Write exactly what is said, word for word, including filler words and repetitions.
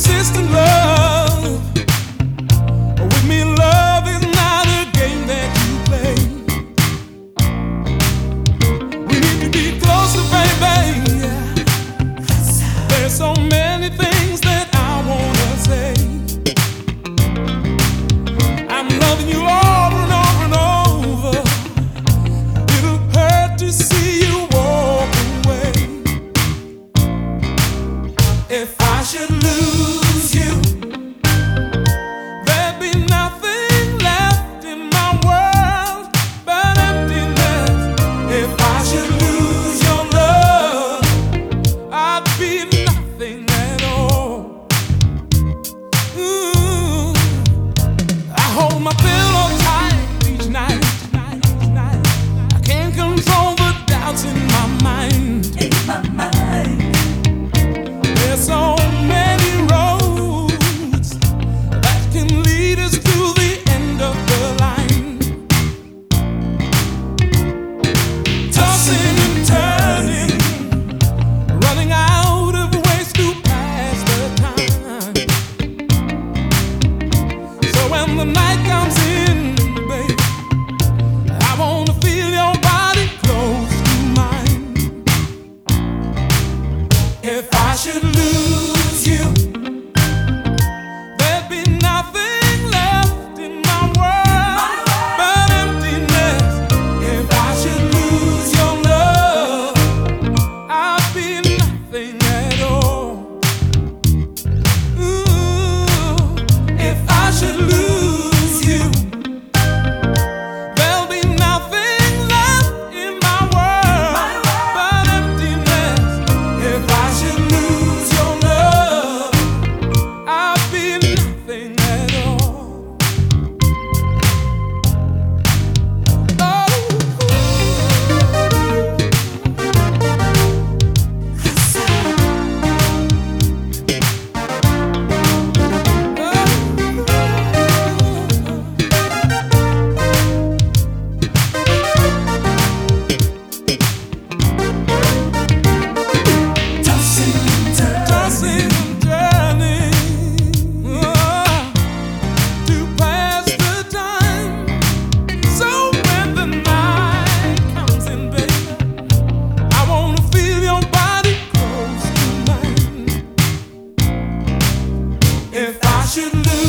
consistent love. With me, love is not a game that you play. We need to be closer, baby. There's so many things that I wanna say. I'm loving you over and over and over. It'll hurt to see you walk away. If I should lose you, there'd be nothing left in my world but emptiness. If I should lose your love, I'd be nothing at all. Ooh, I hold my pillow tight each night. I can't control the doubts in my mind. In my mind. There's so many roads that can lead us to the end of the line. Tossing and turning, running out of ways to pass the time. So when the night comes in, baby, I wanna feel your body close to mine. If I should lose you, there'd be nothing left in my world but emptiness. If I should lose your love, I'd be nothing at all. Ooh, if I should lose you, there'll be nothing left in my world but emptiness. If I should lose your love, I'd be nothing at all. Tossing and turning. Tossing and turning, oh, to pass the time. So when the night comes in, baby, I wanna feel your body close to mine. If I should lose